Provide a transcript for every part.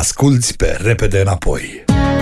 Asculți pe Repede Înapoi.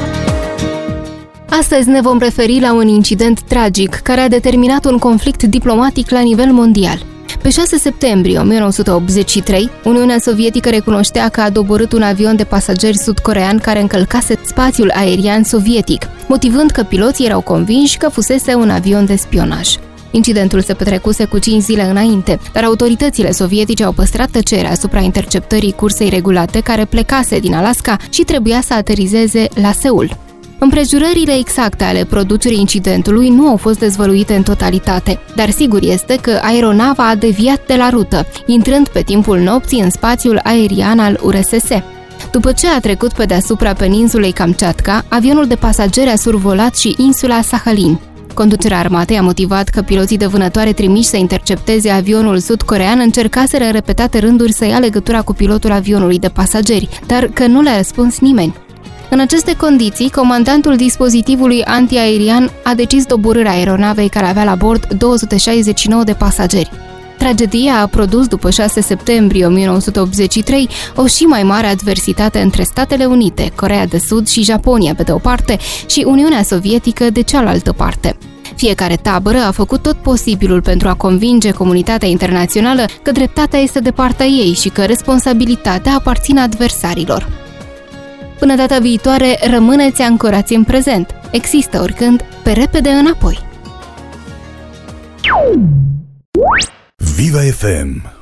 Astăzi ne vom referi la un incident tragic care a determinat un conflict diplomatic la nivel mondial. Pe 6 septembrie 1983, Uniunea Sovietică recunoștea că a doborât un avion de pasageri sud-corean care încălcase spațiul aerian sovietic, motivând că piloții erau convinși că fusese un avion de spionaj. Incidentul se petrecuse cu 5 zile înainte, dar autoritățile sovietice au păstrat tăcerea asupra interceptării cursei regulate care plecase din Alaska și trebuia să aterizeze la Seul. Împrejurările exacte ale producerii incidentului nu au fost dezvăluite în totalitate, dar sigur este că aeronava a deviat de la rută, intrând pe timpul nopții în spațiul aerian al URSS. După ce a trecut pe deasupra peninsulei Kamchatka, avionul de pasageri a survolat și insula Sahalin. Conducerea armatei a motivat că piloții de vânătoare trimiși să intercepteze avionul sud-corean încercaseră în repetate rânduri să ia legătura cu pilotul avionului de pasageri, dar că nu le-a răspuns nimeni. În aceste condiții, comandantul dispozitivului antiaerian a decis doborârea aeronavei care avea la bord 269 de pasageri. Tragedia a produs după 6 septembrie 1983 o și mai mare adversitate între Statele Unite, Coreea de Sud și Japonia pe de o parte și Uniunea Sovietică de cealaltă parte. Fiecare tabără a făcut tot posibilul pentru a convinge comunitatea internațională că dreptatea este de partea ei și că responsabilitatea aparține adversarilor. Până data viitoare, rămâneți ancorați în prezent. Există oricând pe Repede Înapoi. Viva FM